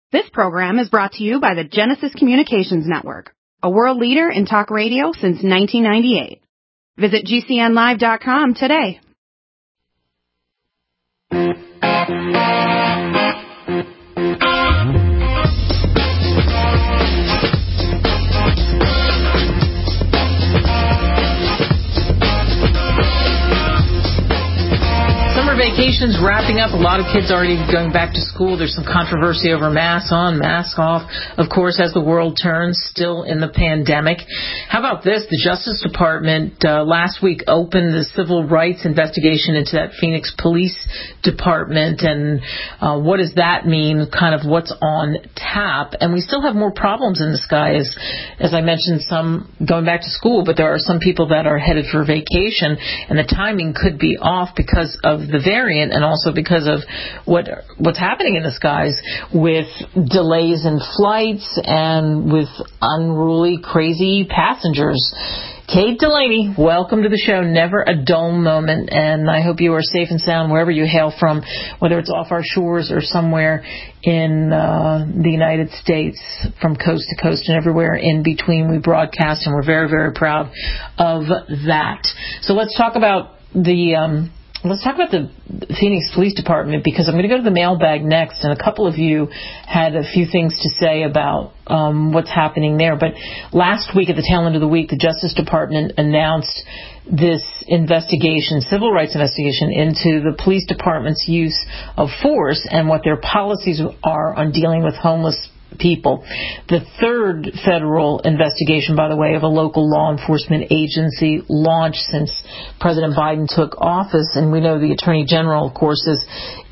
This program is brought to you by the Genesis Communications Network, a world leader in talk radio since 1998. Visit GCNlive.com today. Vacations wrapping up. A lot of kids already going back to school. There's some controversy over mask on, mask off, of course, as the world turns, still in the pandemic. How about this? The Justice Department last week opened the civil rights investigation into that Phoenix Police Department, and what does that mean, kind of what's on tap. And we still have more problems in the sky, as I mentioned, some going back to school, but there are some people that are headed for vacation, and the timing could be off because of the variant and also because of what's happening in the skies with delays in flights and with unruly, crazy passengers. Kate Delaney, welcome to the show. Never a dull moment, and I hope you are safe and sound wherever you hail from, whether it's off our shores or somewhere in the United States, from coast to coast and everywhere in between. We broadcast, and we're very, very proud of that. So let's talk about the Phoenix Police Department, because I'm going to go to the mailbag next, and a couple of you had a few things to say about what's happening there. But last week, at the tail end of the week, the Justice Department announced this investigation, civil rights investigation, into the police department's use of force and what their policies are on dealing with homeless people. The third federal investigation, by the way, of a local law enforcement agency launched since President Biden took office, and we know the Attorney General, of course, is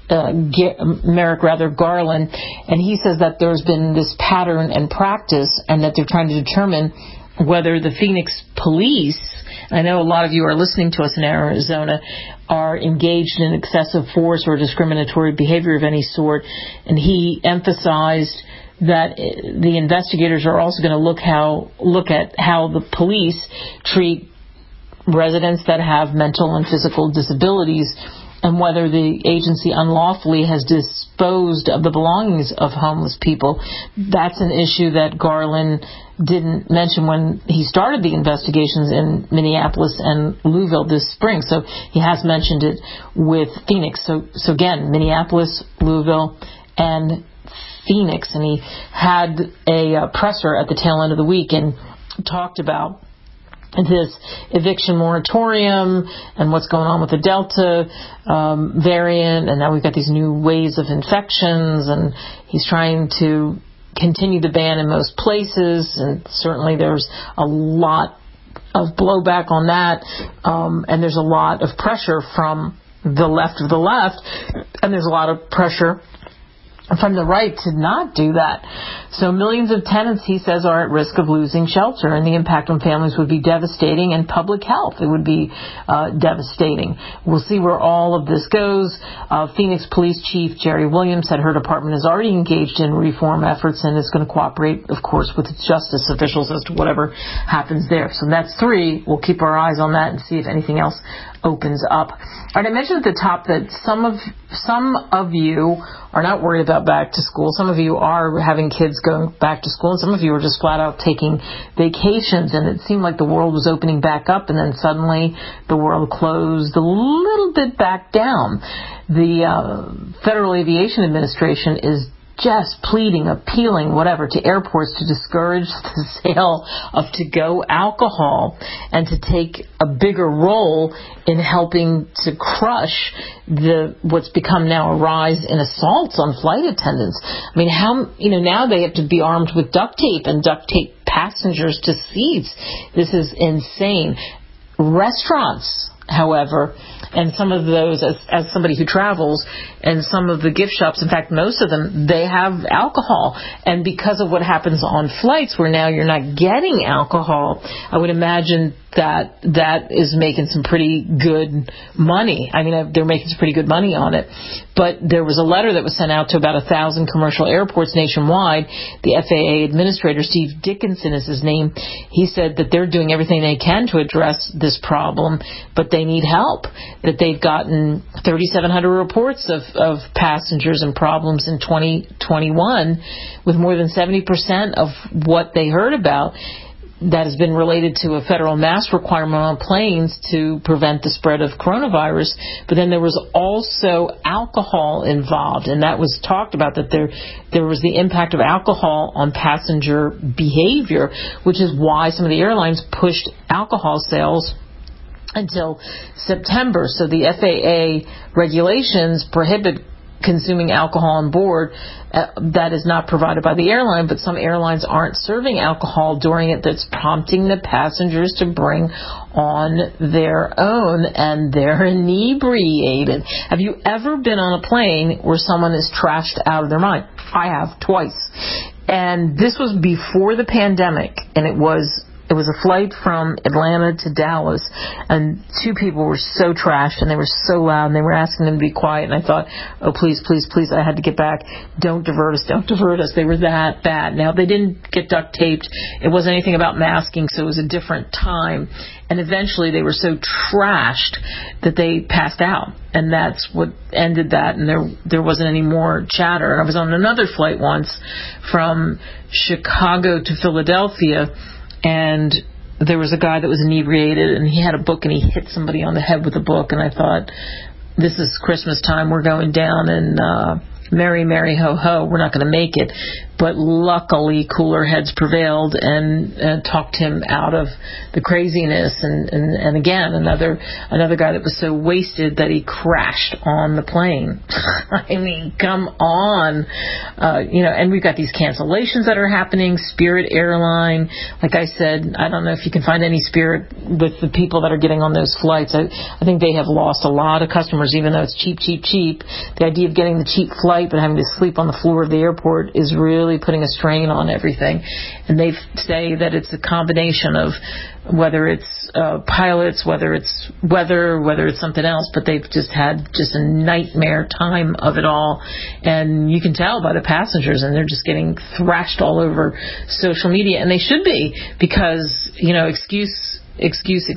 Merrick Garland, and he says that there's been this pattern and practice, and that they're trying to determine whether the Phoenix police, I know a lot of you are listening to us in Arizona, are engaged in excessive force or discriminatory behavior of any sort, and he emphasized that the investigators are also going to look at how the police treat residents that have mental and physical disabilities, and whether the agency unlawfully has disposed of the belongings of homeless people. That's an issue that Garland didn't mention when he started the investigations in Minneapolis and Louisville this spring. So he has mentioned it with Phoenix. So again, Minneapolis, Louisville, and Phoenix, and he had a presser at the tail end of the week and talked about this eviction moratorium and what's going on with the Delta variant, and now we've got these new waves of infections, and he's trying to continue the ban in most places, and certainly there's a lot of blowback on that, and there's a lot of pressure from the left, and there's a lot of pressure from the right to not do that. So millions of tenants, he says, are at risk of losing shelter, and the impact on families would be devastating, and public health, it would be devastating. We'll see where all of this goes. Phoenix Police Chief Jerry Williams said her department is already engaged in reform efforts and is going to cooperate, of course, with its justice officials as to whatever happens there. So that's three. We'll keep our eyes on that and see if anything else opens up. All right, I mentioned at the top that some of you are not worried about back to school. Some of you are having kids going back to school, and some of you are just flat out taking vacations, and it seemed like the world was opening back up, and then suddenly the world closed a little bit back down. The Federal Aviation Administration is just pleading, appealing, whatever, to airports to discourage the sale of to-go alcohol and to take a bigger role in helping to crush what's become now a rise in assaults on flight attendants. I mean, now they have to be armed with duct tape and duct tape passengers to seats. This is insane. Restaurants, however, and some of those, as somebody who travels, and some of the gift shops, in fact, most of them, they have alcohol. And because of what happens on flights, where now you're not getting alcohol, I would imagine that is making some pretty good money. I mean, they're making some pretty good money on it. But there was a letter that was sent out to about 1,000 commercial airports nationwide. The FAA administrator, Steve Dickinson is his name, he said that they're doing everything they can to address this problem, but they need help. That they've gotten 3,700 reports of passengers and problems in 2021, with more than 70% of what they heard about that has been related to a federal mask requirement on planes to prevent the spread of coronavirus. But then there was also alcohol involved, and that was talked about, that there was the impact of alcohol on passenger behavior, which is why some of the airlines pushed alcohol sales until September. So the FAA regulations prohibit consuming alcohol on board. That is not provided by the airline, but some airlines aren't serving alcohol during it. That's prompting the passengers to bring on their own, and they're inebriated. Have you ever been on a plane where someone is trashed out of their mind? I have, twice. And this was before the pandemic, and it was a flight from Atlanta to Dallas, and two people were so trashed, and they were so loud, and they were asking them to be quiet, and I thought, oh, please, please, please, I had to get back. Don't divert us, don't divert us. They were that bad. Now, they didn't get duct taped. It wasn't anything about masking, so it was a different time. And eventually they were so trashed that they passed out, and that's what ended that, and there wasn't any more chatter. And I was on another flight once from Chicago to Philadelphia, and there was a guy that was inebriated, and he had a book, and he hit somebody on the head with a book, and I thought, this is Christmas time, we're going down, and merry, merry, ho, ho, we're not going to make it. But luckily, cooler heads prevailed and talked him out of the craziness. And again, another guy that was so wasted that he crashed on the plane. I mean, come on. And we've got these cancellations that are happening. Spirit Airline, like I said, I don't know if you can find any Spirit with the people that are getting on those flights. I think they have lost a lot of customers, even though it's cheap, cheap, cheap. The idea of getting the cheap flight but having to sleep on the floor of the airport is really putting a strain on everything. And they say that it's a combination of whether it's pilots, whether it's weather, whether it's something else, but they've just had just a nightmare time of it all. And you can tell by the passengers, and they're just getting thrashed all over social media, and they should be, because, excuse.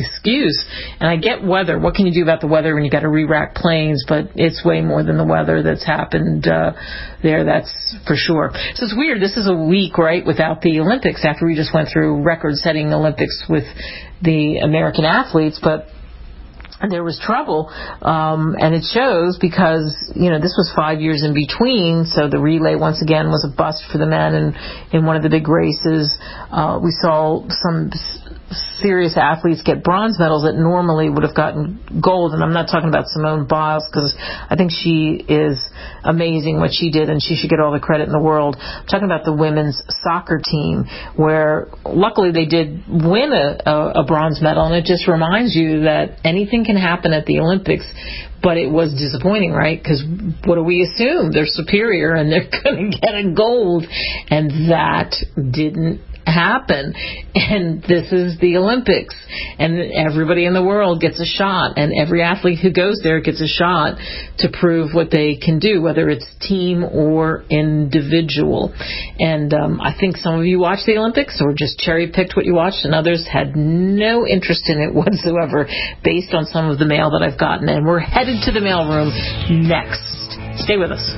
And I get weather. What can you do about the weather when you got to re-rack planes? But it's way more than the weather that's happened there, that's for sure. So it's weird. This is a week, right, without the Olympics, after we just went through record-setting Olympics with the American athletes. But there was trouble, and it shows because, this was 5 years in between, so the relay, once again, was a bust for the men, and in one of the big races, we saw some serious athletes get bronze medals that normally would have gotten gold. And I'm not talking about Simone Biles, because I think she is amazing what she did, and she should get all the credit in the world. I'm talking about the women's soccer team, where luckily they did win a bronze medal, and it just reminds you that anything can happen at the Olympics. But it was disappointing, right? Because what do we assume? They're superior and they're going to get a gold, and that didn't happen. And this is the Olympics, and everybody in the world gets a shot, and every athlete who goes there gets a shot to prove what they can do, whether it's team or individual. And I think some of you watched the Olympics or just cherry picked what you watched, and others had no interest in it whatsoever, based on some of the mail that I've gotten. And we're headed to the mailroom next. Stay with us.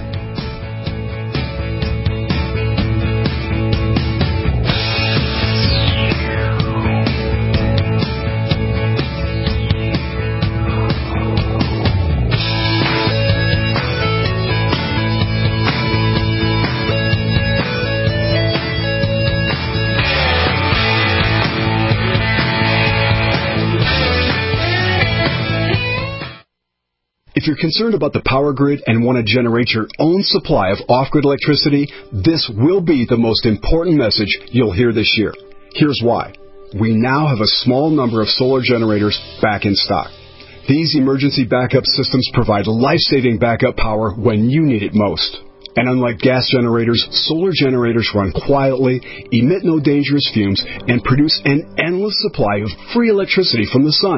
If you're concerned about the power grid and want to generate your own supply of off-grid electricity, this will be the most important message you'll hear this year. Here's why. We now have a small number of solar generators back in stock. These emergency backup systems provide life-saving backup power when you need it most. And unlike gas generators, solar generators run quietly, emit no dangerous fumes, and produce an endless supply of free electricity from the sun.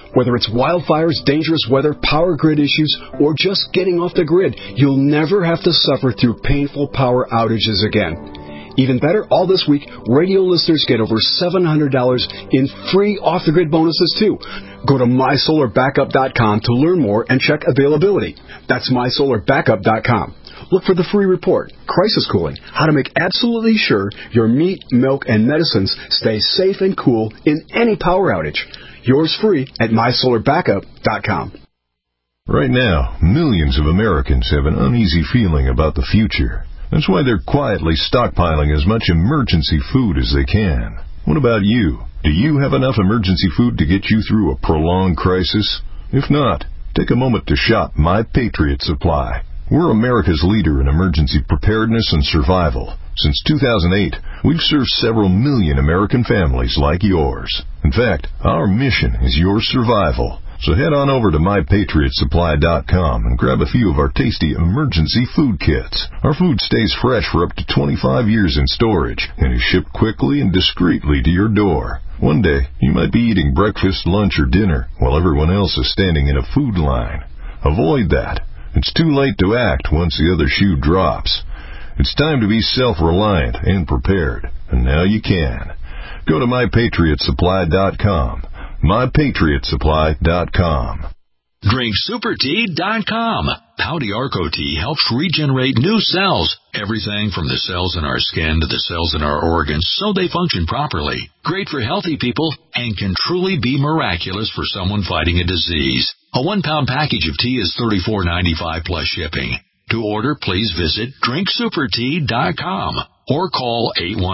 Whether it's wildfires, dangerous weather, power grid issues, or just getting off the grid, you'll never have to suffer through painful power outages again. Even better, all this week, radio listeners get over $700 in free off-the-grid bonuses, too. Go to MySolarBackup.com to learn more and check availability. That's MySolarBackup.com. Look for the free report, Crisis Cooling, how to make absolutely sure your meat, milk, and medicines stay safe and cool in any power outage. Yours free at MySolarBackup.com. Right now, millions of Americans have an uneasy feeling about the future. That's why they're quietly stockpiling as much emergency food as they can. What about you? Do you have enough emergency food to get you through a prolonged crisis? If not, take a moment to shop My Patriot Supply. We're America's leader in emergency preparedness and survival. Since 2008, we've served several million American families like yours. In fact, our mission is your survival. So head on over to MyPatriotSupply.com and grab a few of our tasty emergency food kits. Our food stays fresh for up to 25 years in storage and is shipped quickly and discreetly to your door. One day, you might be eating breakfast, lunch, or dinner while everyone else is standing in a food line. Avoid that. It's too late to act once the other shoe drops. It's time to be self-reliant and prepared, and now you can. Go to MyPatriotSupply.com. MyPatriotSupply.com. DrinkSuperTea.com. Pouty Arco Tea helps regenerate new cells. Everything from the cells in our skin to the cells in our organs so they function properly. Great for healthy people and can truly be miraculous for someone fighting a disease. A 1-pound package of tea is $34.95 plus shipping. To order, please visit DrinkSuperTea.com or call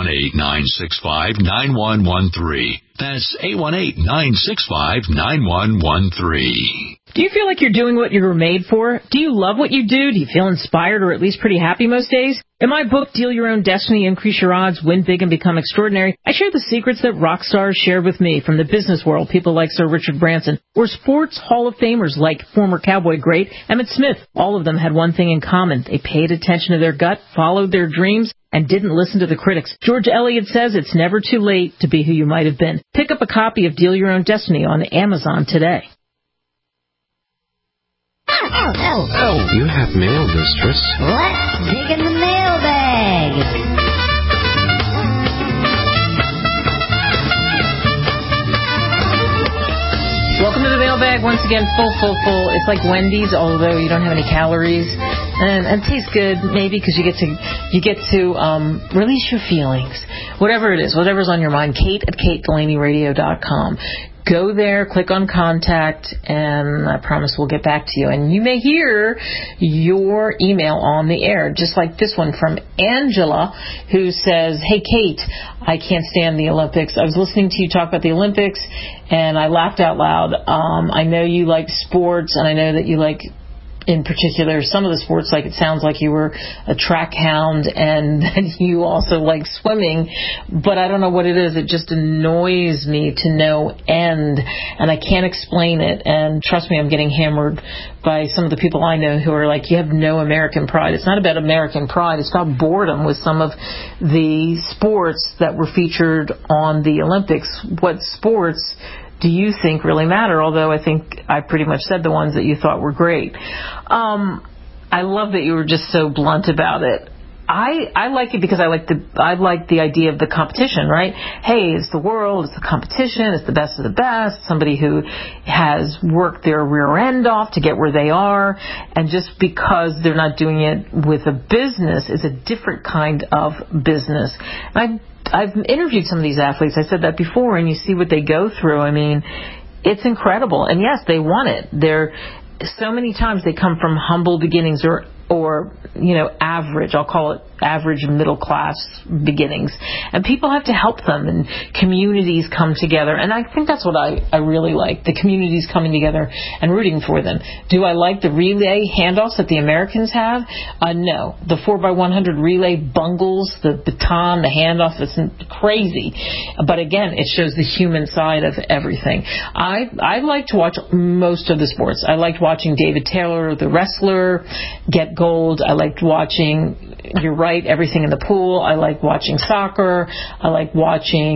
818-965-9113. That's 818-965-9113. Do you feel like you're doing what you were made for? Do you love what you do? Do you feel inspired or at least pretty happy most days? In my book, Deal Your Own Destiny, Increase Your Odds, Win Big and Become Extraordinary, I share the secrets that rock stars shared with me from the business world, people like Sir Richard Branson, or sports Hall of Famers like former Cowboy great Emmitt Smith. All of them had one thing in common. They paid attention to their gut, followed their dreams, and didn't listen to the critics. George Eliot says it's never too late to be who you might have been. Pick up a copy of Deal Your Own Destiny on Amazon today. Oh, you have mail, mistress. Let's dig in the mailbag. Welcome to the mailbag. Once again, full. It's like Wendy's, although you don't have any calories, and it tastes good. Maybe because you get to release your feelings, whatever it is, whatever's on your mind. Kate@KateDelaneyRadio.com. Go there, click on contact, and I promise we'll get back to you. And you may hear your email on the air, just like this one from Angela, who says, "Hey, Kate, I can't stand the Olympics. I was listening to you talk about the Olympics, and I laughed out loud. I know you like sports, and I know that you like, in particular, some of the sports, like it sounds like you were a track hound and that you also like swimming, but I don't know what it is. It just annoys me to no end, and I can't explain it. And trust me, I'm getting hammered by some of the people I know who are like, you have no American pride. It's not about American pride. It's about boredom with some of the sports that were featured on the Olympics. What sports do you think really matter? Although I think I pretty much said the ones that you thought were great. I love that you were just so blunt about it. I like it because I like the idea of the competition, right? Hey, it's the world, it's the competition, it's the best of the best, somebody who has worked their rear end off to get where they are, and just because they're not doing it with a business, it's a different kind of business. And I've interviewed some of these athletes. I said that before, and you see what they go through. I mean, it's incredible. And yes, they want it. So many times they come from humble beginnings or average. I'll call it average middle class beginnings. And people have to help them, and communities come together. And I think that's what I really like, the communities coming together and rooting for them. Do I like the relay handoffs that the Americans have? No. The 4x100 relay bungles, the baton, the handoff, it's crazy. But again, it shows the human side of everything. I like to watch most of the sports. I liked watching David Taylor, the wrestler, get gold. I liked watching, you're right, everything in the pool. I like watching soccer. I like watching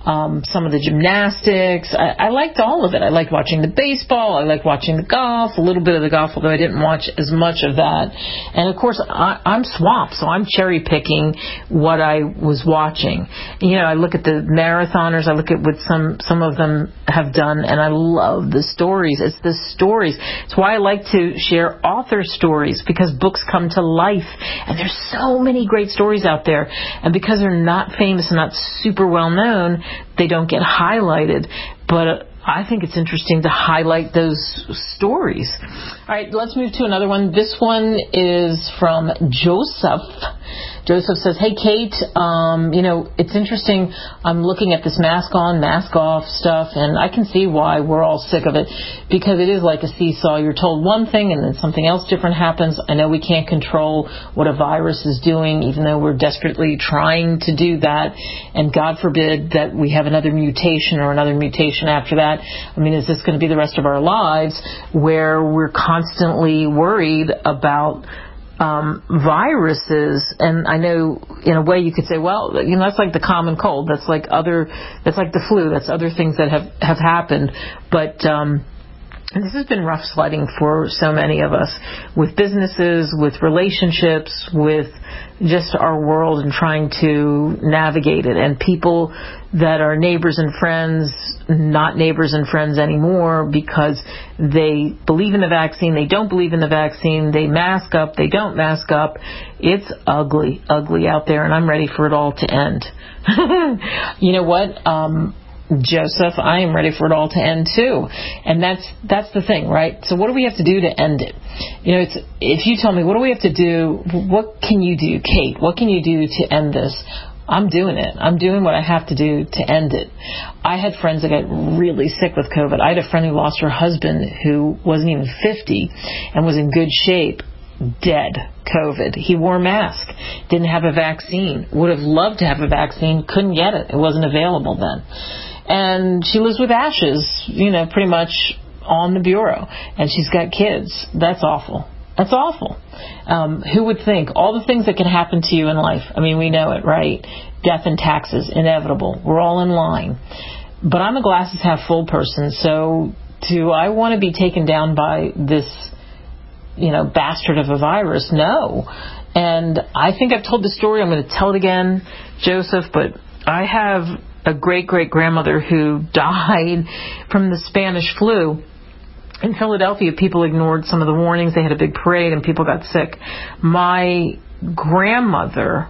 some of the gymnastics. I liked all of it. I liked watching the baseball. I liked watching the golf, a little bit of the golf, although I didn't watch as much of that. And, of course, I'm swamped, so I'm cherry-picking what I was watching. You know, I look at the marathoners. I look at what some of them have done, and I love the stories. It's the stories. It's why I like to share author stories, because books come to life. And there's so many great stories out there. And because they're not famous and not super well known, they don't get highlighted. But I think it's interesting to highlight those stories. All right, let's move to another one. This one is from Joseph. Joseph says, hey, Kate, it's interesting. I'm looking at this mask on, mask off stuff, and I can see why we're all sick of it, because it is like a seesaw. You're told one thing, and then something else different happens. I know we can't control what a virus is doing, even though we're desperately trying to do that, and God forbid that we have another mutation or another mutation after that. I mean, is this going to be the rest of our lives where we're constantly worried about viruses? And I know in a way you could say, well, that's like the common cold. That's like the flu. That's other things that have happened. But this has been rough sledding for so many of us, with businesses, with relationships, with just our world, and trying to navigate it. And people that are neighbors and friends, not neighbors and friends anymore, because they believe in the vaccine, they don't believe in the vaccine, they mask up, they don't mask up. It's ugly, ugly out there, and I'm ready for it all to end. You know what? Joseph, I am ready for it all to end too. And that's the thing, right? So what do we have to do to end it? If you tell me, what do we have to do? What can you do, Kate? What can you do to end this? I'm doing it. I'm doing what I have to do to end it. I had friends that got really sick with COVID. I had a friend who lost her husband, who wasn't even 50 and was in good shape, dead COVID. He wore a mask, didn't have a vaccine, would have loved to have a vaccine, couldn't get it. It wasn't available then. And she lives with ashes, pretty much on the bureau. And she's got kids. That's awful. That's awful. Who would think? All the things that can happen to you in life. I mean, we know it, right? Death and taxes, inevitable. We're all in line. But I'm a glasses half full person, so do I want to be taken down by this, bastard of a virus? No. And I think I've told the story. I'm going to tell it again, Joseph, but I have a great-great-grandmother who died from the Spanish flu. In Philadelphia, people ignored some of the warnings. They had a big parade and people got sick. My grandmother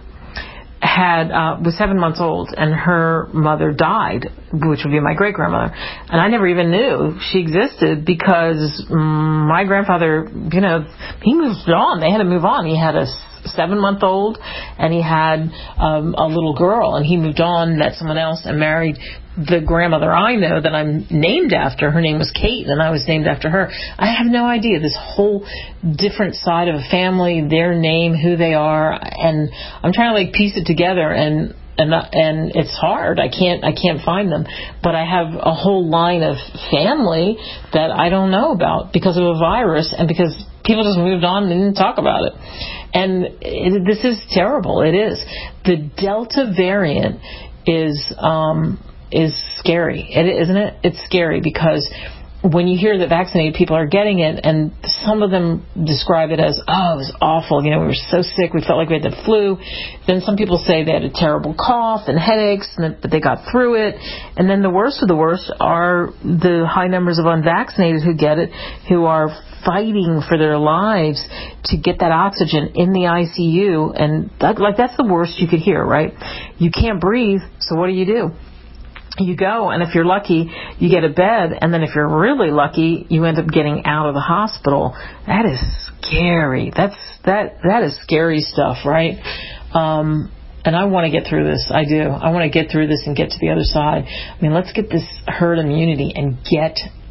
was 7 months old, and her mother died, which would be my great-grandmother. And I never even knew she existed, because my grandfather, he moved on. They had to move on. He had a 7-month-old, and he had a little girl, and he moved on, met someone else, and married the grandmother I know that I'm named after. Her name was Kate, and I was named after her. I have no idea. This whole different side of a family, their name, who they are, and I'm trying to piece it together, and it's hard. I can't find them. But I have a whole line of family that I don't know about because of a virus, and because people just moved on and didn't talk about it. And this is terrible. It is. The Delta variant is scary, isn't it? It's scary, because when you hear that vaccinated people are getting it, and some of them describe it as, oh, it was awful, we were so sick, we felt like we had the flu. Then some people say they had a terrible cough and headaches, but they got through it. And then the worst of the worst are the high numbers of unvaccinated who get it, who are fighting for their lives to get that oxygen in the ICU. And that's the worst you could hear, right? You can't breathe, so what do? You go, and if you're lucky, you get a bed, and then if you're really lucky, you end up getting out of the hospital. That is scary. That is scary stuff, right? And I want to get through this. I do. I want to get through this and get to the other side. I mean, let's get this herd immunity and get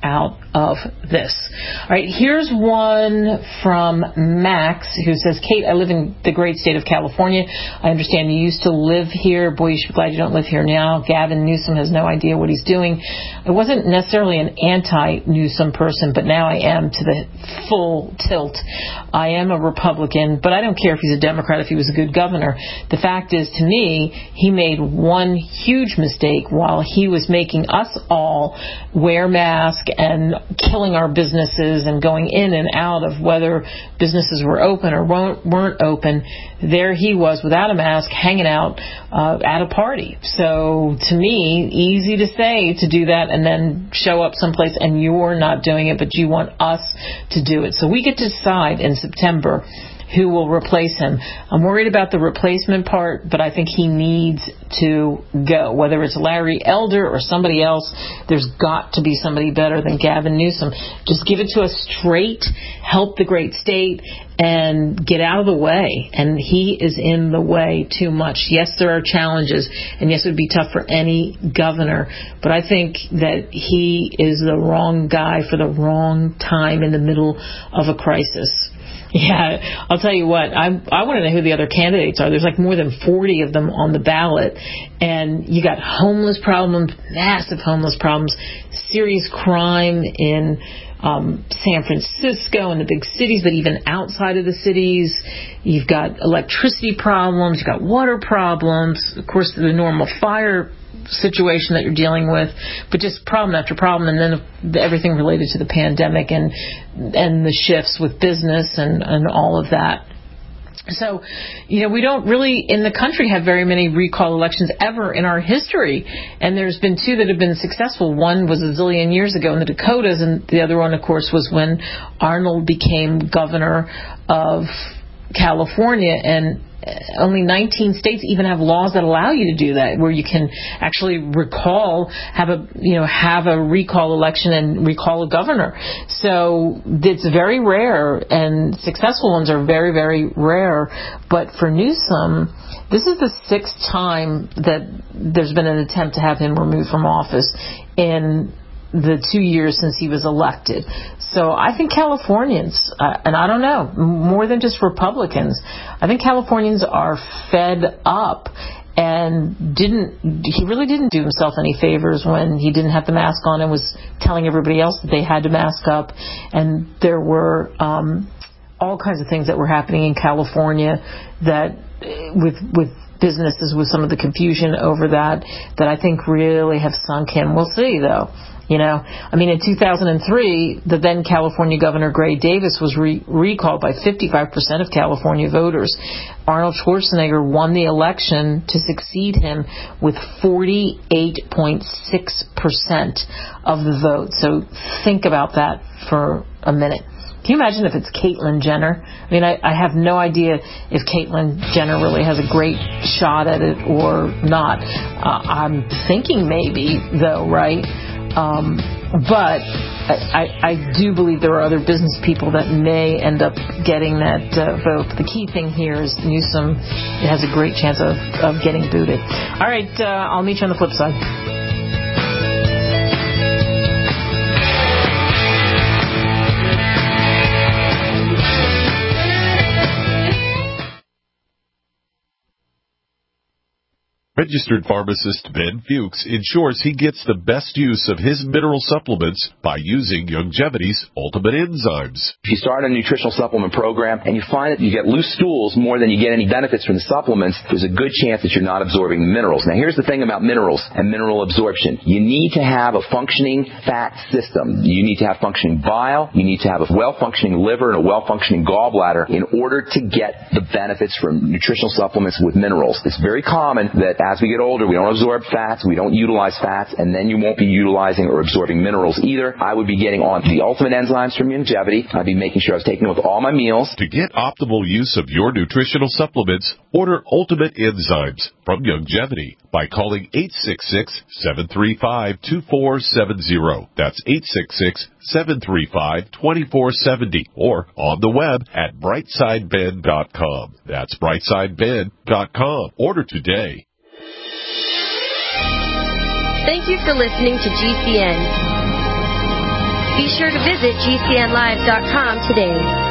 out of this. All right, here's one from Max who says, Kate, I live in the great state of California. I understand you used to live here. Boy, you should be glad you don't live here now. Gavin Newsom has no idea what he's doing. I wasn't necessarily an anti-Newsom person, but now I am to the full tilt. I am a Republican, but I don't care if he's a Democrat, if he was a good governor. The fact is, to me, he made one huge mistake while he was making us all wear masks and killing our businesses and going in and out of whether businesses were open or weren't open. There he was without a mask, hanging out at a party. So to me, easy to say to do that and then show up someplace and you're not doing it, but you want us to do it. So we get to decide in September who will replace him. I'm worried about the replacement part, but I think he needs to go. Whether it's Larry Elder or somebody else, there's got to be somebody better than Gavin Newsom. Just give it to us straight, help the great state, and get out of the way. And he is in the way too much. Yes, there are challenges, and yes, it would be tough for any governor, but I think that he is the wrong guy for the wrong time in the middle of a crisis. Yeah, I'll tell you what, I want to know who the other candidates are. There's like more than 40 of them on the ballot, and you got homeless problems, massive homeless problems, serious crime in San Francisco and the big cities, but even outside of the cities. You've got electricity problems, you've got water problems, of course the normal fire situation that you're dealing with, but just problem after problem, and then everything related to the pandemic and the shifts with business and all of that. So, we don't really in the country have very many recall elections ever in our history, and there's been two that have been successful. One was a zillion years ago in the Dakotas, and the other one, of course, was when Arnold became governor of California, and only 19 states even have laws that allow you to do that, where you can actually have a recall election and recall a governor. So it's very rare, and successful ones are very, very rare. But for Newsom, this is the 6th time that there's been an attempt to have him removed from office in the 2 years since he was elected. So I think Californians, and I don't know, more than just Republicans, I think Californians are fed up, and he really didn't do himself any favors when he didn't have the mask on and was telling everybody else that they had to mask up. And there were all kinds of things that were happening in California that with businesses, with some of the confusion over that I think really have sunk him. We'll see, though. In 2003, the then California Governor Gray Davis was recalled by 55% of California voters. Arnold Schwarzenegger won the election to succeed him with 48.6% of the vote. So think about that for a minute. Can you imagine if it's Caitlyn Jenner? I have no idea if Caitlyn Jenner really has a great shot at it or not. I'm thinking maybe, though, right? But I do believe there are other business people that may end up getting that vote. The key thing here is Newsom has a great chance of getting booted. All right, I'll meet you on the flip side. Registered pharmacist Ben Fuchs ensures he gets the best use of his mineral supplements by using Youngevity's Ultimate Enzymes. If you start a nutritional supplement program and you find that you get loose stools more than you get any benefits from the supplements, there's a good chance that you're not absorbing the minerals. Now, here's the thing about minerals and mineral absorption. You need to have a functioning fat system. You need to have functioning bile. You need to have a well-functioning liver and a well-functioning gallbladder in order to get the benefits from nutritional supplements with minerals. It's very common that as we get older, we don't absorb fats, we don't utilize fats, and then you won't be utilizing or absorbing minerals either. I would be getting on the Ultimate Enzymes from Youngevity. I'd be making sure I was taking it with all my meals. To get optimal use of your nutritional supplements, order Ultimate Enzymes from Youngevity by calling 866-735-2470. That's 866-735-2470, or on the web at brightsideben.com. That's brightsideben.com. Order today. Thank you for listening to GCN. Be sure to visit GCNlive.com today.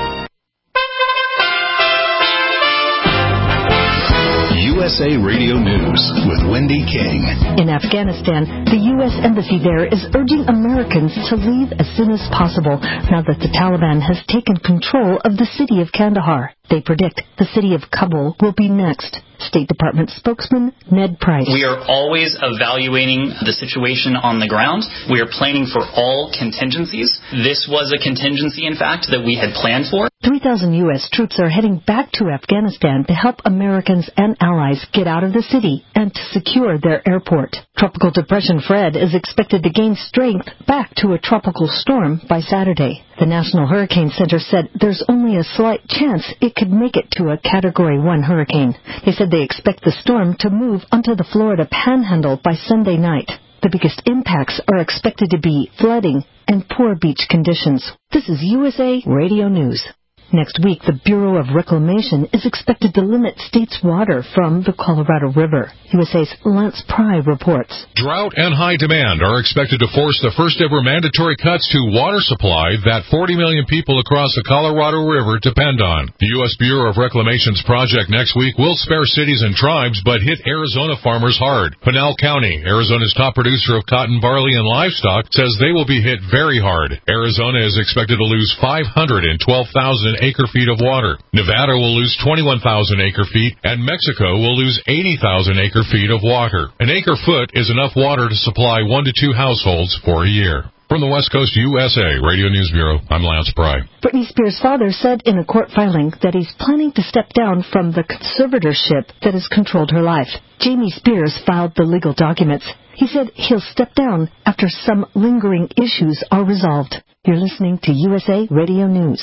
USA Radio News with Wendy King. In Afghanistan, the U.S. Embassy there is urging Americans to leave as soon as possible now that the Taliban has taken control of the city of Kandahar. They predict the city of Kabul will be next. State Department spokesman Ned Price. We are always evaluating the situation on the ground. We are planning for all contingencies. This was a contingency, in fact, that we had planned for. 3,000 U.S. troops are heading back to Afghanistan to help Americans and allies get out of the city and to secure their airport. Tropical Depression Fred is expected to gain strength back to a tropical storm by Saturday. The National Hurricane Center said there's only a slight chance it could make it to a Category 1 hurricane. They said they expect the storm to move onto the Florida Panhandle by Sunday night. The biggest impacts are expected to be flooding and poor beach conditions. This is USA Radio News. Next week, the Bureau of Reclamation is expected to limit states' water from the Colorado River. USA's Lance Pry reports. Drought and high demand are expected to force the first-ever mandatory cuts to water supply that 40 million people across the Colorado River depend on. The U.S. Bureau of Reclamation's project next week will spare cities and tribes, but hit Arizona farmers hard. Pinal County, Arizona's top producer of cotton, barley, and livestock, says they will be hit very hard. Arizona is expected to lose 512,000 acre-feet of water. Nevada will lose 21,000 acre-feet, and Mexico will lose 80,000 acre-feet of water. An acre-foot is enough water to supply 1 to 2 households for a year. From the West Coast USA Radio News Bureau, I'm Lance Pry. Britney Spears' father said in a court filing that he's planning to step down from the conservatorship that has controlled her life. Jamie Spears filed the legal documents. He said he'll step down after some lingering issues are resolved. You're listening to USA Radio News.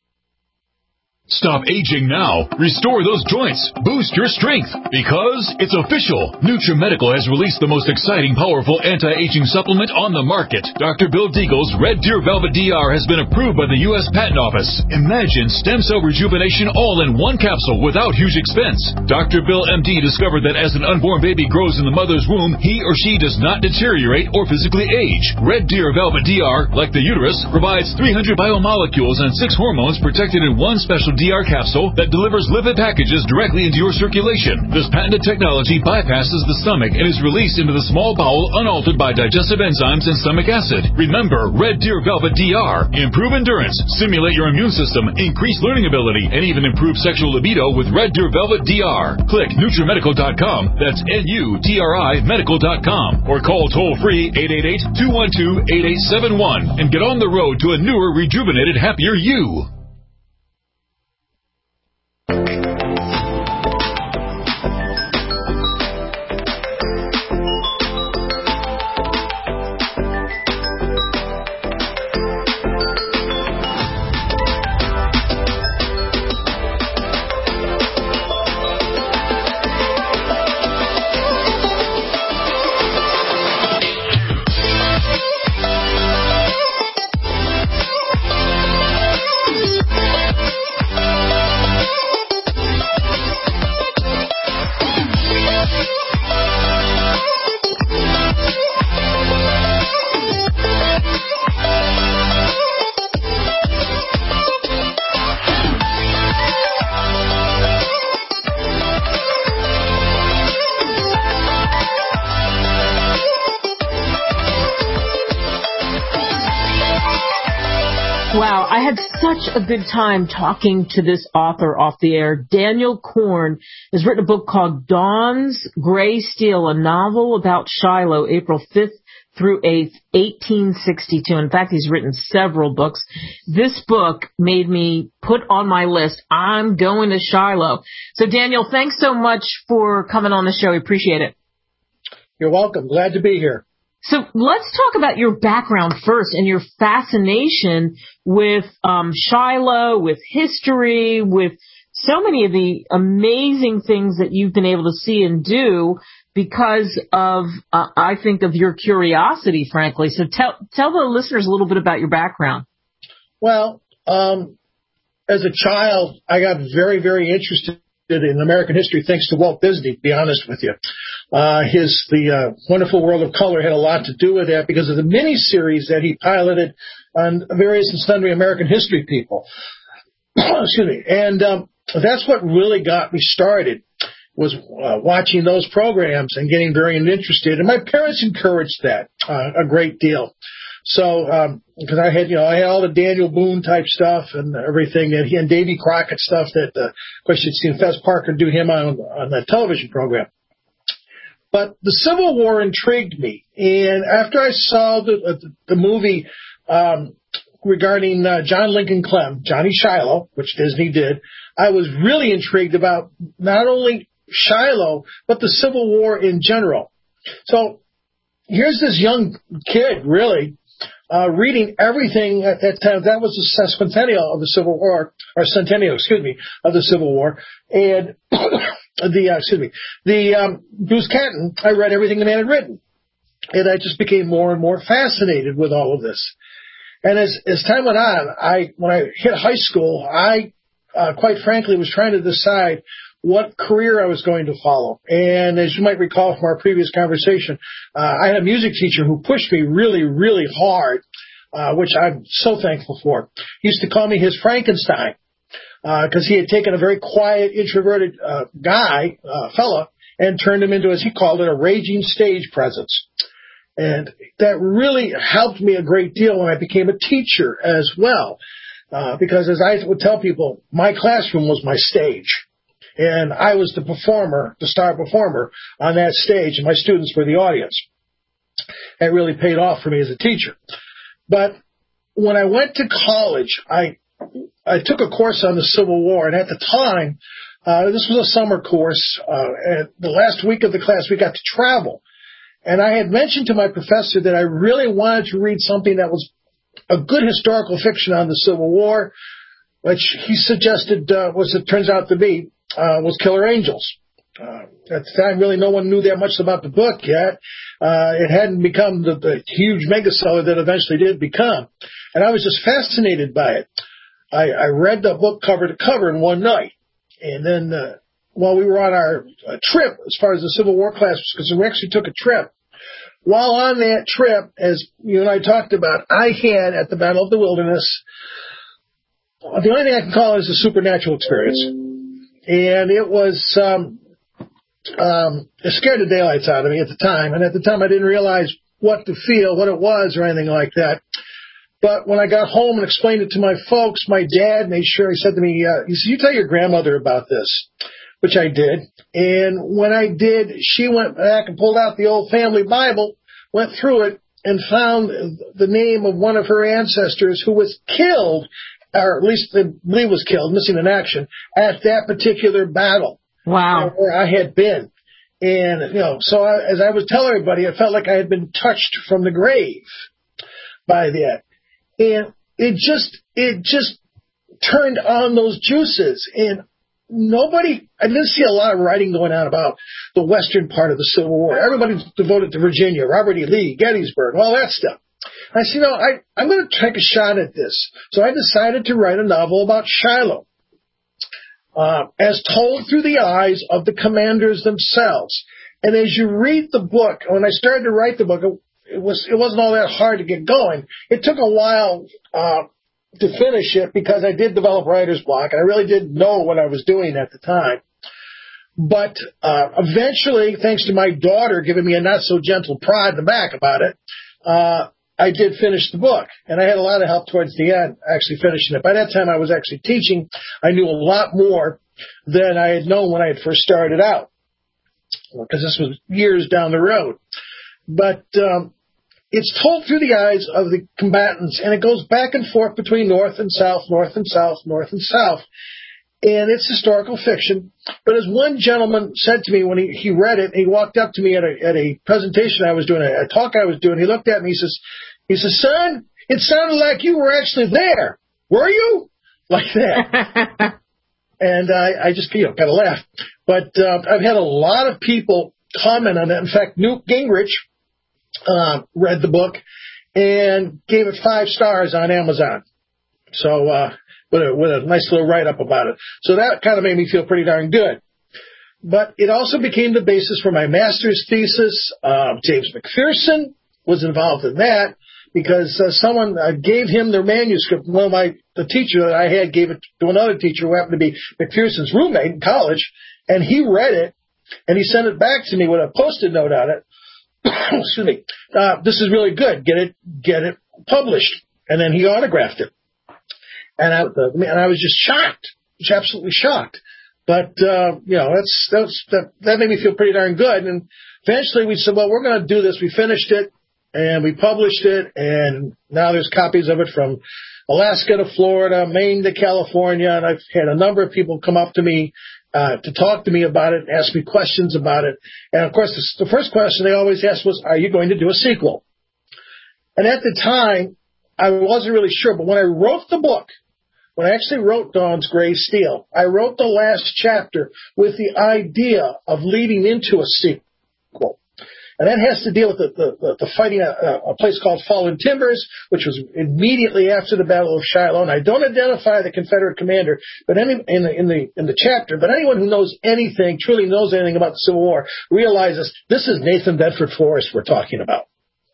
Stop aging now. Restore those joints. Boost your strength. Because it's official. NutriMedical has released the most exciting, powerful anti-aging supplement on the market. Dr. Bill Deagle's Red Deer Velvet DR has been approved by the U.S. Patent Office. Imagine stem cell rejuvenation all in one capsule without huge expense. Dr. Bill MD discovered that as an unborn baby grows in the mother's womb, he or she does not deteriorate or physically age. Red Deer Velvet DR, like the uterus, provides 300 biomolecules and 6 hormones protected in one special DR capsule that delivers lipid packages directly into your circulation. This patented technology bypasses the stomach and is released into the small bowel unaltered by digestive enzymes and stomach acid. Remember, Red Deer Velvet DR. Improve endurance, stimulate your immune system, increase learning ability, and even improve sexual libido with Red Deer Velvet DR. Click NutriMedical.com, that's NUTRI Medical.com, or call toll-free 888-212-8871 and get on the road to a newer, rejuvenated, happier you. Wow, I had such a good time talking to this author off the air. Daniel Korn has written a book called Dawn's Gray Steel, a novel about Shiloh, April 5th through 8th, 1862. In fact, he's written several books. This book made me put on my list, I'm going to Shiloh. So, Daniel, thanks so much for coming on the show. We appreciate it. You're welcome. Glad to be here. So let's talk about your background first and your fascination with Shiloh, with history, with so many of the amazing things that you've been able to see and do because of, I think, of your curiosity, frankly. So tell the listeners a little bit about your background. Well, as a child, I got very, very interested in American history thanks to Walt Disney, to be honest with you. The Wonderful World of Color had a lot to do with that because of the mini-series that he piloted on various and sundry American history people. Excuse me. And that's what really got me started, was watching those programs and getting very interested. And my parents encouraged that a great deal. So, because I had all the Daniel Boone type stuff and everything that he and Davy Crockett stuff that, of course, you'd seen Fez Parker do him on that television program. But the Civil War intrigued me. And after I saw the movie, regarding John Lincoln Clem, Johnny Shiloh, which Disney did, I was really intrigued about not only Shiloh, but the Civil War in general. So here's this young kid, really, reading everything at that time. That was the sesquicentennial of the Civil War, or centennial, of the Civil War. And Bruce Canton, I read everything the man had written. And I just became more and more fascinated with all of this. And as time went on, when I hit high school, I quite frankly was trying to decide what career I was going to follow. And as you might recall from our previous conversation, I had a music teacher who pushed me really, really hard, which I'm so thankful for. He used to call me his Frankenstein, because he had taken a very quiet, introverted fella, and turned him into, as he called it, a raging stage presence. And that really helped me a great deal when I became a teacher as well, because as I would tell people, my classroom was my stage. And I was the performer, the star performer on that stage, and my students were the audience. That really paid off for me as a teacher. But when I went to college, I took a course on the Civil War, and at the time, this was a summer course. And the last week of the class, we got to travel. And I had mentioned to my professor that I really wanted to read something that was a good historical fiction on the Civil War, which he suggested it turns out to be, was Killer Angels. At the time, really no one knew that much about the book yet. It hadn't become the huge megaseller that eventually did become. And I was just fascinated by it. I read the book cover to cover in one night. And then while we were on our trip, as far as the Civil War class was concerned, we actually took a trip. While on that trip, as you and I talked about, I had, at the Battle of the Wilderness, the only thing I can call it is a supernatural experience. And it was, it scared the daylights out of me at the time. And at the time, I didn't realize what to feel, what it was, or anything like that. But when I got home and explained it to my folks, my dad made sure, he said to me, he said, you tell your grandmother about this, which I did. And when I did, she went back and pulled out the old family Bible, went through it, and found the name of one of her ancestors who was killed, or at least they believe was killed, missing in action, at that particular battle. Wow. Where I had been. And, so as I was telling everybody, I felt like I had been touched from the grave by that. And it just turned on those juices. And I didn't see a lot of writing going on about the western part of the Civil War. Everybody's devoted to Virginia, Robert E. Lee, Gettysburg, all that stuff. I said, I'm going to take a shot at this. So I decided to write a novel about Shiloh, as told through the eyes of the commanders themselves. And as you read the book, when I started to write the book, it wasn't all that hard to get going. It took a while to finish it because I did develop writer's block, and I really didn't know what I was doing at the time. But eventually, thanks to my daughter giving me a not-so-gentle prod in the back about it, I did finish the book. And I had a lot of help towards the end, actually finishing it. By that time, I was actually teaching. I knew a lot more than I had known when I had first started out, because this was years down the road. But it's told through the eyes of the combatants, and it goes back and forth between North and South, North and South, North and South. And it's historical fiction. But as one gentleman said to me when he read it, he walked up to me at a presentation I was doing, a talk I was doing, he looked at me, he says, son, it sounded like you were actually there. Were you? Like that. And I just, kind of laughed. But I've had a lot of people comment on that. In fact, Newt Gingrich read the book and gave it 5 stars on Amazon. So with a nice little write-up about it. So that kind of made me feel pretty darn good. But it also became the basis for my master's thesis. James McPherson was involved in that because someone gave him their manuscript. The teacher that I had gave it to another teacher who happened to be McPherson's roommate in college, and he read it, and he sent it back to me with a Post-it note on it. Excuse me. This is really good. Get it published. And then he autographed it. And I was just shocked. Just absolutely shocked. But, that made me feel pretty darn good. And eventually we said, well, we're going to do this. We finished it and we published it. And now there's copies of it from Alaska to Florida, Maine to California. And I've had a number of people come up to me, to talk to me about it, ask me questions about it. And of course, the first question they always asked was, are you going to do a sequel? And at the time, I wasn't really sure. But when I wrote the book, when I actually wrote Dawn's Gray Steel, I wrote the last chapter with the idea of leading into a sequel. And that has to deal with the fighting a place called Fallen Timbers, which was immediately after the Battle of Shiloh. And I don't identify the Confederate commander, but in the chapter. But anyone who knows anything, truly knows anything about the Civil War, realizes this is Nathan Bedford Forrest we're talking about.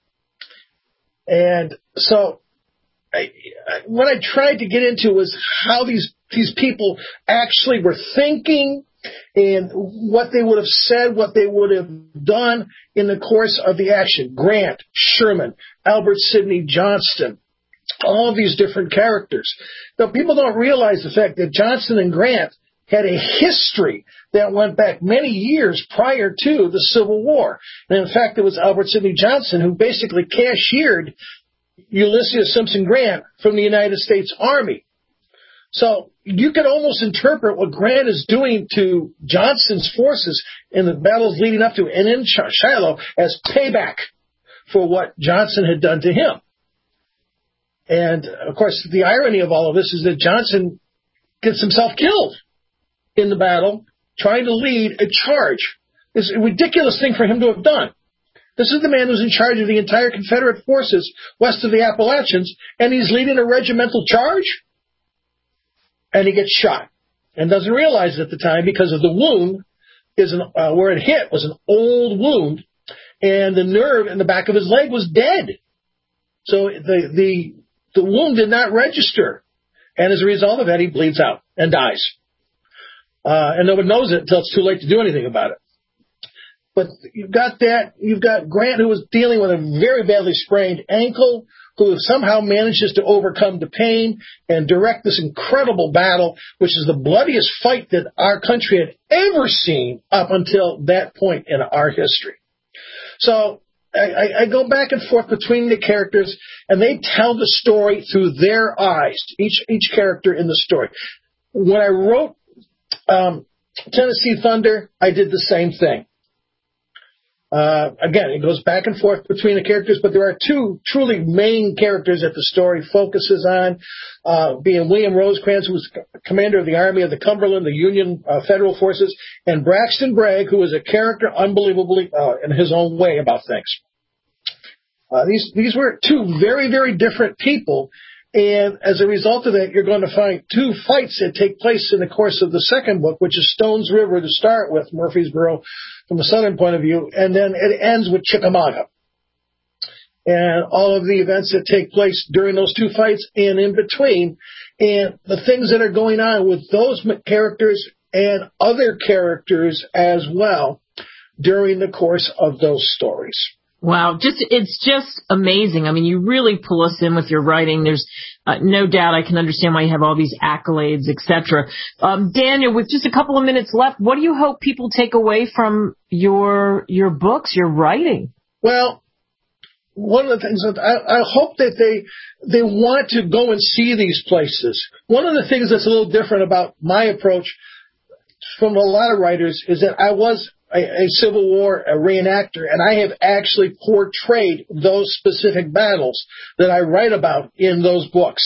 And so, what I tried to get into was how these people actually were thinking and what they would have said, what they would have done in the course of the action. Grant, Sherman, Albert Sidney Johnston, all of these different characters. Now, people don't realize the fact that Johnston and Grant had a history that went back many years prior to the Civil War. And in fact, it was Albert Sidney Johnston who basically cashiered Ulysses Simpson Grant from the United States Army. So you could almost interpret what Grant is doing to Johnston's forces in the battles leading up to and in Shiloh as payback for what Johnston had done to him. And, of course, the irony of all of this is that Johnston gets himself killed in the battle trying to lead a charge. It's a ridiculous thing for him to have done. This is the man who's in charge of the entire Confederate forces west of the Appalachians, and he's leading a regimental charge, and he gets shot and doesn't realize it at the time because of the wound where it hit was an old wound, and the nerve in the back of his leg was dead. So the wound did not register, and as a result of that, he bleeds out and dies. And no one knows it until it's too late to do anything about it. But you've got Grant, who was dealing with a very badly sprained ankle, who somehow manages to overcome the pain and direct this incredible battle, which is the bloodiest fight that our country had ever seen up until that point in our history. So I go back and forth between the characters, and they tell the story through their eyes, each character in the story. When I wrote Tennessee Thunder, I did the same thing. Again, it goes back and forth between the characters, but there are two truly main characters that the story focuses on, being William Rosecrans, who was commander of the Army of the Cumberland, the Union Federal Forces, and Braxton Bragg, who was a character unbelievably in his own way about things. These were two very, very different people, and as a result of that, you're going to find two fights that take place in the course of the second book, which is Stones River to start with, Murfreesboro from a southern point of view, and then it ends with Chickamauga. And all of the events that take place during those two fights and in between, and the things that are going on with those characters and other characters as well during the course of those stories. Wow, it's just amazing. I mean, you really pull us in with your writing. There's no doubt I can understand why you have all these accolades, etc. Daniel, with just a couple of minutes left, what do you hope people take away from your books, your writing? Well, one of the things that I hope that they want to go and see these places. One of the things that's a little different about my approach from a lot of writers is that I was a Civil War reenactor, and I have actually portrayed those specific battles that I write about in those books.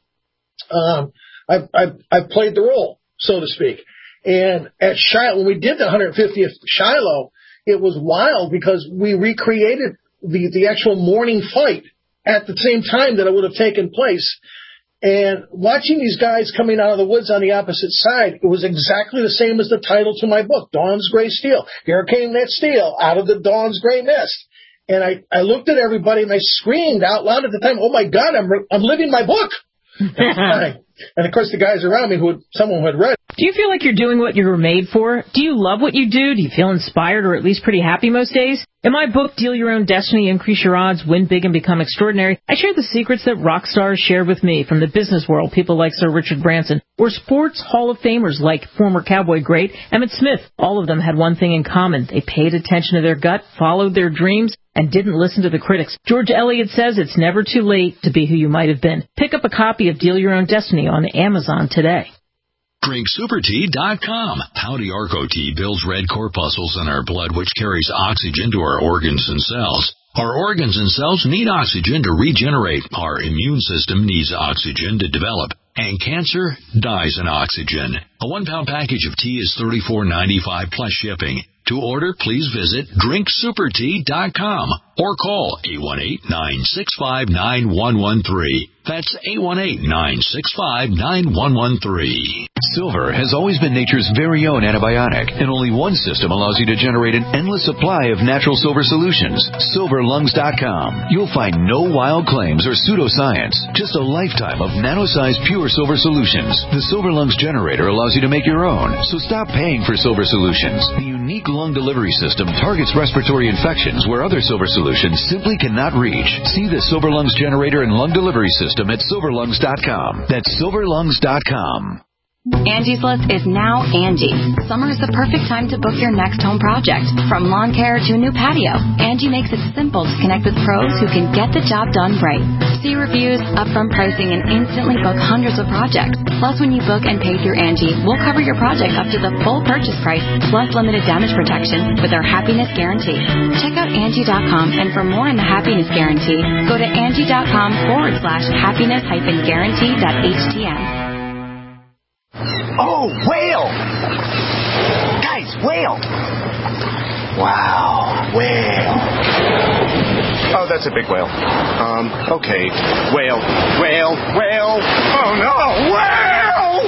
I've played the role, so to speak. And at Shiloh, when we did the 150th Shiloh, it was wild because we recreated the actual morning fight at the same time that it would have taken place And watching these guys coming out of the woods on the opposite side, it was exactly the same as the title to my book, Dawn's Gray Steel. Here came that steel out of the dawn's gray mist. And I looked at everybody and I screamed out loud at the time, "Oh my God, I'm living my book." And of course the guys around me someone had read. Do you feel like you're doing what you were made for? Do you love what you do? Do you feel inspired or at least pretty happy most days? In my book, Deal Your Own Destiny, Increase Your Odds, Win Big and Become Extraordinary, I share the secrets that rock stars shared with me from the business world, people like Sir Richard Branson, or sports Hall of Famers like former Cowboy great Emmitt Smith. All of them had one thing in common. They paid attention to their gut, followed their dreams, and didn't listen to the critics. George Eliot says it's never too late to be who you might have been. Pick up a copy of Deal Your Own Destiny on Amazon today. DrinkSuperTea.com. Howdy Arco Tea builds red corpuscles in our blood, which carries oxygen to our organs and cells. Our organs and cells need oxygen to regenerate. Our immune system needs oxygen to develop. And cancer dies in oxygen. A 1-pound package of tea is $34.95 plus shipping. To order, please visit DrinkSuperTea.com or call 818-965-9113. That's 818-965-9113. Silver has always been nature's very own antibiotic, and only one system allows you to generate an endless supply of natural silver solutions. SilverLungs.com. You'll find no wild claims or pseudoscience, just a lifetime of nano-sized pure silver solutions. The Silver Lungs generator allows you to make your own, so stop paying for silver solutions. The unique lung delivery system targets respiratory infections where other silver solutions simply cannot reach. See the Silver Lungs generator and lung delivery system at SilverLungs.com. That's SilverLungs.com. Angie's List is now Angie. Summer is the perfect time to book your next home project. From lawn care to a new patio, Angie makes it simple to connect with pros who can get the job done right. See reviews, upfront pricing, and instantly book hundreds of projects. Plus, when you book and pay through Angie, we'll cover your project up to the full purchase price, plus limited damage protection with our Happiness Guarantee. Check out Angie.com, and for more on the Happiness Guarantee, go to Angie.com/happiness-guarantee.htm. Oh, whale! Guys, whale! Wow, whale. Oh, that's a big whale. Okay. Whale. Oh, no, whale!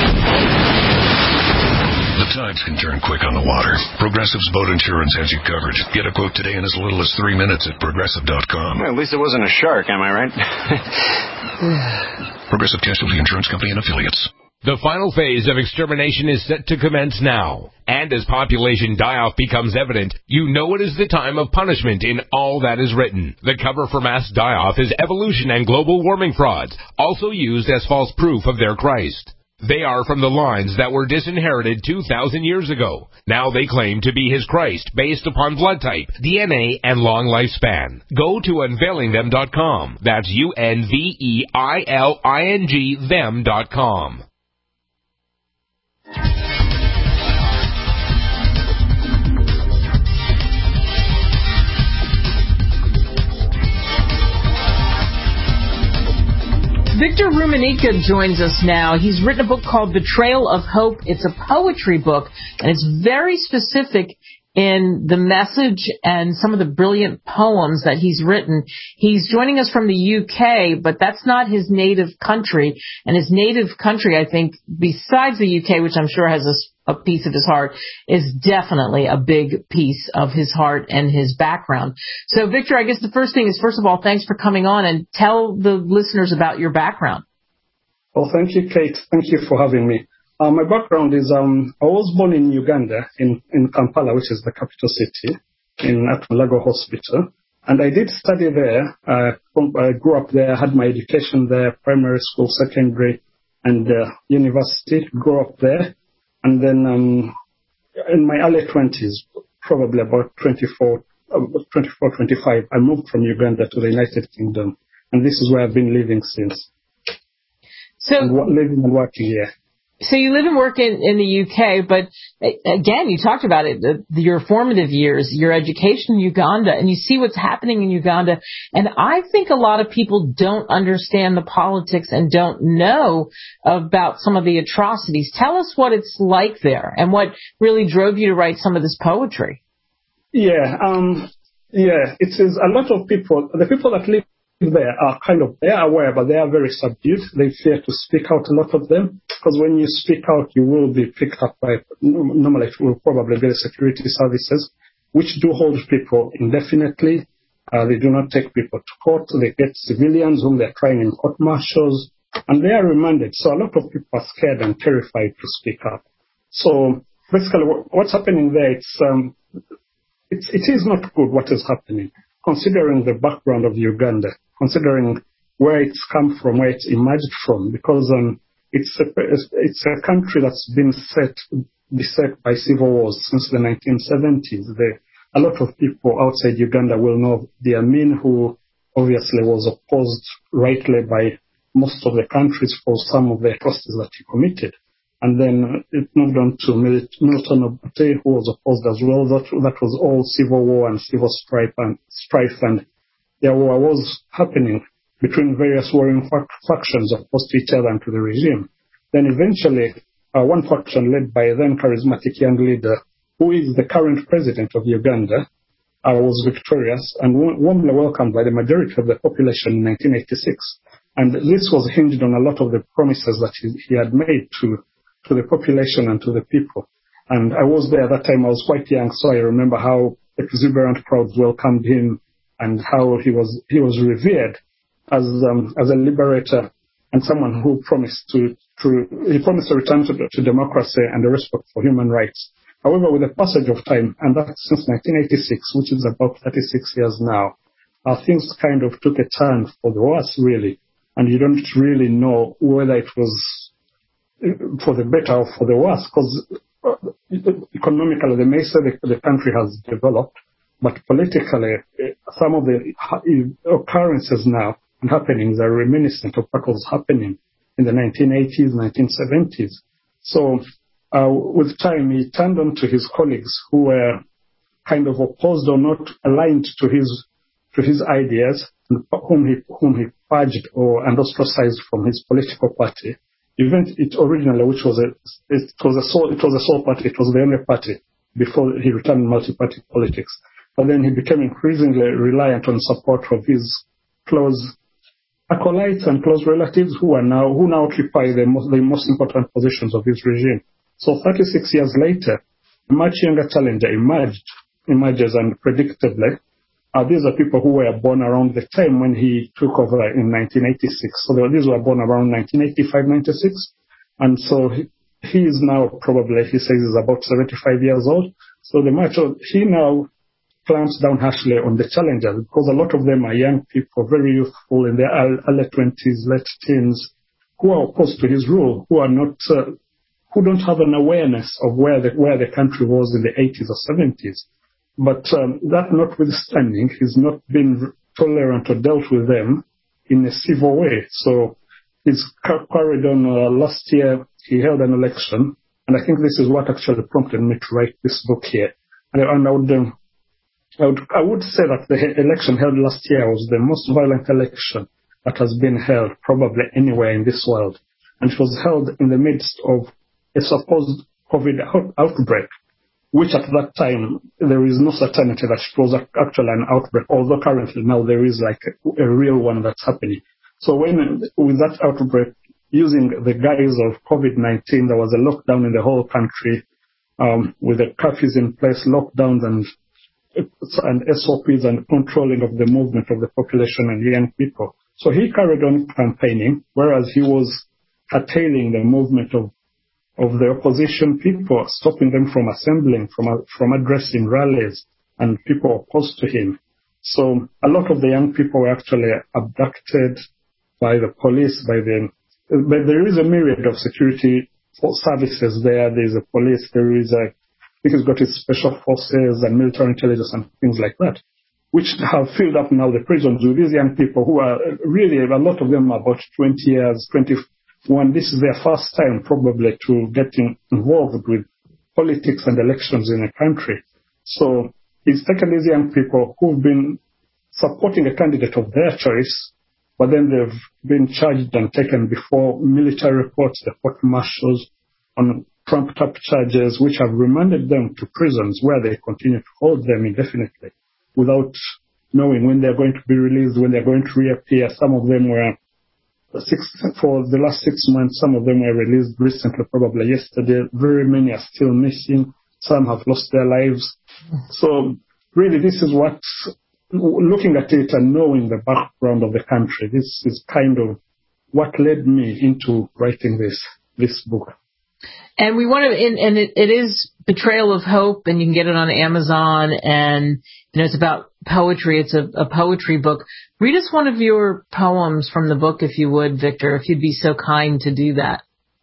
The tides can turn quick on the water. Progressive's boat insurance has you covered. Get a quote today in as little as 3 minutes at Progressive.com. Well, at least it wasn't a shark, am I right? Progressive Casualty Insurance Company and Affiliates. The final phase of extermination is set to commence now. And as population die-off becomes evident, you know it is the time of punishment in all that is written. The cover for mass die-off is evolution and global warming frauds, also used as false proof of their Christ. They are from the lines that were disinherited 2,000 years ago. Now they claim to be his Christ based upon blood type, DNA, and long lifespan. Go to unveilingthem.com. That's UNVEILING them.com. Victor Rumanica joins us now. He's written a book called Betrayal of Hope. It's a poetry book, and it's very specific in the message and some of the brilliant poems that he's written. He's joining us from the UK, but that's not his native country. And his native country, I think, besides the UK, which I'm sure has a piece of his heart, is definitely a big piece of his heart and his background. So, Victor, I guess the first thing is, first of all, thanks for coming on and tell the listeners about your background. Well, thank you, Kate. Thank you for having me. My background is, I was born in Uganda, in Kampala, which is the capital city, at Mulago Hospital. And I did study there. I grew up there, had my education there, primary school, secondary, and university. Grew up there. And then in my early 20s, probably about 24, 25, I moved from Uganda to the United Kingdom. And this is where I've been living since. So living and working here. So you live and work in the UK, but again, you talked about it, your formative years, your education in Uganda, and you see what's happening in Uganda. And I think a lot of people don't understand the politics and don't know about some of the atrocities. Tell us what it's like there and what really drove you to write some of this poetry. Yeah, it is a lot of people, the people that live there are they are aware, but they are very subdued. They fear to speak out, a lot of them, because when you speak out, you will be picked up by, normally it will probably be the security services, which do hold people indefinitely. They do not take people to court. They get civilians whom they're trying in court martials, and they are remanded. So a lot of people are scared and terrified to speak up. So basically, what's happening there, it is not good what is happening, considering the background of Uganda, considering where it's come from, where it's emerged from, because it's a country that's been beset by civil wars since the 1970s. A lot of people outside Uganda will know the Amin, who obviously was opposed rightly by most of the countries for some of the atrocities that he committed. And then it moved on to Milton Obote, who was opposed as well. That was all civil war and civil strife, and there was happening between various warring factions opposed to each other and to the regime. Then eventually, one faction led by a then charismatic young leader, who is the current president of Uganda, was victorious and warmly welcomed by the majority of the population in 1986. And this was hinged on a lot of the promises that he had made to the population and to the people. And I was there at that time. I was quite young, so I remember how exuberant crowds welcomed him and how he was revered as a liberator and someone who promised to return to democracy and the respect for human rights. However, with the passage of time, and that's since 1986, which is about 36 years now, things kind of took a turn for the worse, really. And you don't really know whether it was for the better or for the worse, because economically they may say the country has developed, but politically some of the occurrences now and happenings are reminiscent of what was happening in the 1980s, 1970s. So with time, he turned on to his colleagues who were kind of opposed or not aligned to his ideas, and whom he purged and ostracized from his political party. Even it originally, which was a sole party, it was the only party before he returned multi-party politics. But then he became increasingly reliant on support of his close acolytes and close relatives who now occupy the most important positions of his regime. So 36 years later, a much younger challenger emerges, and predictably, these are people who were born around the time when he took over in 1986. So these were born around 1985, 96. And so he is now probably, he says, is about 75 years old. So he now clamps down harshly on the challengers, because a lot of them are young people, very youthful, in their early 20s, late teens, who are opposed to his rule, who are not, who don't have an awareness of where the country was in the 80s or 70s. But that notwithstanding, he's not been tolerant or dealt with them in a civil way. So he's carried on. Last year, he held an election, and I think this is what actually prompted me to write this book here. And I would say that the election held last year was the most violent election that has been held probably anywhere in this world. And it was held in the midst of a supposed COVID outbreak, which at that time there is no certainty that it was actually an outbreak, although currently now there is like a real one that's happening. So with that outbreak, using the guise of COVID-19, there was a lockdown in the whole country, with the curfews in place, lockdowns and SOPs and controlling of the movement of the population and young people. So he carried on campaigning, whereas he was curtailing the movement of the opposition people, stopping them from assembling, from addressing rallies, and people opposed to him. So a lot of the young people were actually abducted by the police, but there is a myriad of security services there. There's a police, there is I think it's got its special forces and military intelligence and things like that, which have filled up now the prisons with these young people who are really, a lot of them are about 20 years, 21. This is their first time probably to getting involved with politics and elections in a country. So he's taken these young people who've been supporting a candidate of their choice, but then they've been charged and taken before military courts, the court martials, on trumped-up charges, which have remanded them to prisons where they continue to hold them indefinitely without knowing when they're going to be released, when they're going to reappear. Some of them were for the last 6 months, some of them were released recently, probably yesterday. Very many are still missing. Some have lost their lives. So really, this is what, looking at it and knowing the background of the country, this is kind of what led me into writing this book. And we want to, and it is Betrayal of Hope, and you can get it on Amazon, and it's about poetry. It's a poetry book. Read us one of your poems from the book, if you would, Victor, if you'd be so kind to do that.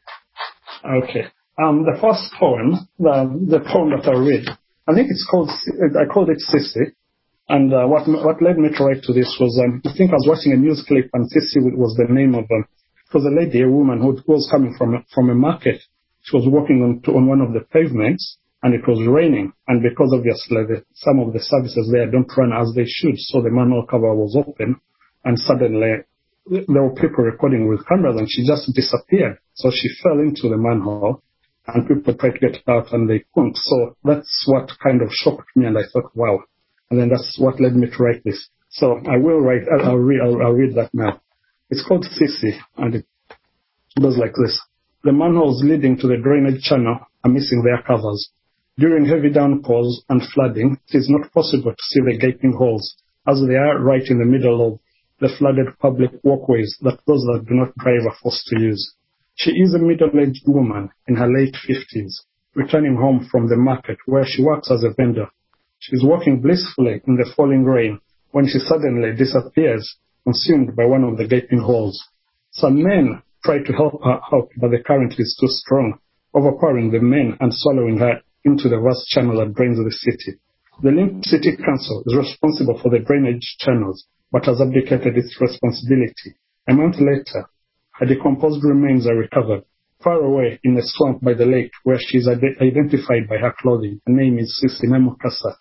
Okay. The first poem, the poem that I read, I think I called it Sissy. And what led me to write to this was, I think I was watching a news clip, and Sissy was the name of it was a lady, a woman who was coming from a market. She was walking on one of the pavements, and it was raining. And because obviously some of the services there don't run as they should, so the manhole cover was open, and suddenly there were people recording with cameras, and she just disappeared. So she fell into the manhole, and people tried to get it out, and they couldn't. So that's what kind of shocked me, and I thought, wow. And then that's what led me to write this. So I will write. I'll read that now. It's called Sissy, and it goes like this. The manholes leading to the drainage channel are missing their covers. During heavy downpours and flooding, it is not possible to see the gaping holes, as they are right in the middle of the flooded public walkways that those that do not drive are forced to use. She is a middle-aged woman in her late 50s, returning home from the market where she works as a vendor. She is walking blissfully in the falling rain when she suddenly disappears, consumed by one of the gaping holes. Some men try to help her out, but the current is too strong, overpowering the men and swallowing her into the vast channel that drains the city. The Limp City Council is responsible for the drainage channels, but has abdicated its responsibility. A month later, her decomposed remains are recovered, far away in a swamp by the lake where she is identified by her clothing. Her name is Sissy Memukasa.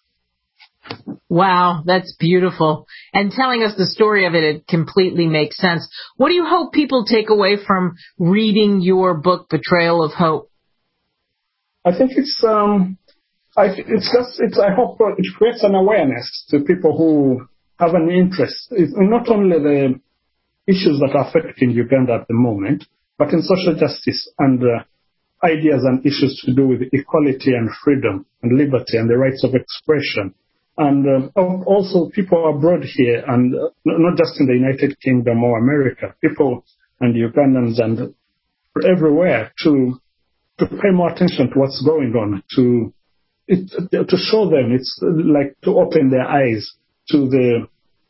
Wow, that's beautiful. And telling us the story of it completely makes sense. What do you hope people take away from reading your book, Betrayal of Hope? I think I hope it creates an awareness to people who have an interest in not only the issues that are affecting Uganda at the moment, but in social justice and ideas and issues to do with equality and freedom and liberty and the rights of expression. And also people abroad here, and not just in the United Kingdom or America, people and Ugandans and everywhere to pay more attention to what's going on, to show them, it's like to open their eyes to the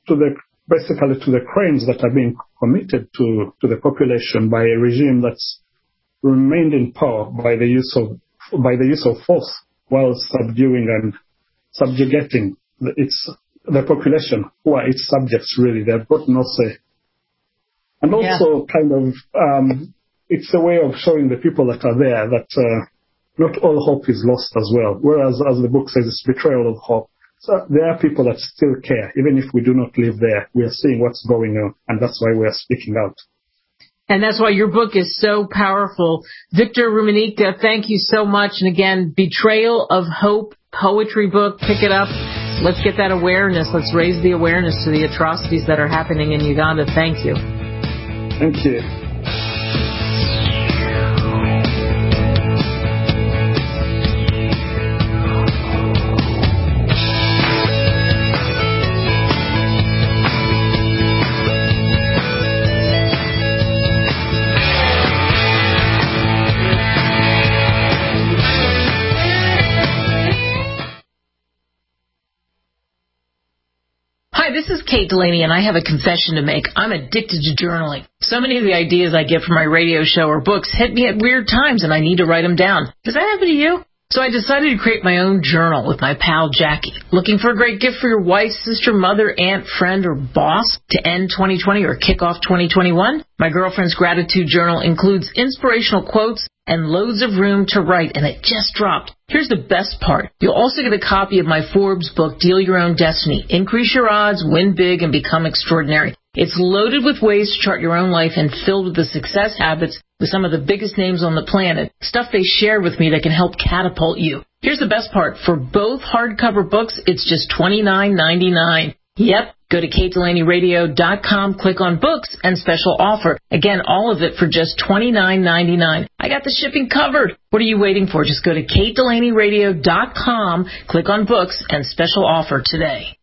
crimes that are being committed to the population by a regime that's remained in power by the use of force while subduing and subjugating the population, who are its subjects really. They've got no say. And also it's a way of showing the people that are there that not all hope is lost as well. Whereas, as the book says, it's betrayal of hope. So there are people that still care. Even if we do not live there, we are seeing what's going on, and that's why we are speaking out. And that's why your book is so powerful. Victor Rumanyika, thank you so much. And again, Betrayal of Hope, poetry book. Pick it up. Let's get that awareness. Let's raise the awareness to the atrocities that are happening in Uganda. Thank you. Thank you. This is Kate Delaney, and I have a confession to make. I'm addicted to journaling. So many of the ideas I get from my radio show or books hit me at weird times, and I need to write them down. Does that happen to you? So I decided to create my own journal with my pal Jackie. Looking for a great gift for your wife, sister, mother, aunt, friend, or boss to end 2020 or kick off 2021? My girlfriend's gratitude journal includes inspirational quotes and loads of room to write, and it just dropped. Here's the best part. You'll also get a copy of my Forbes book, Deal Your Own Destiny. Increase your odds, win big, and become extraordinary. It's loaded with ways to chart your own life and filled with the success habits with some of the biggest names on the planet. Stuff they share with me that can help catapult you. Here's the best part. For both hardcover books, it's just $29.99. Yep. Go to KateDelaneyRadio.com, click on books and special offer. Again, all of it for just $29.99. I got the shipping covered. What are you waiting for? Just go to KateDelaneyRadio.com, click on books and special offer today.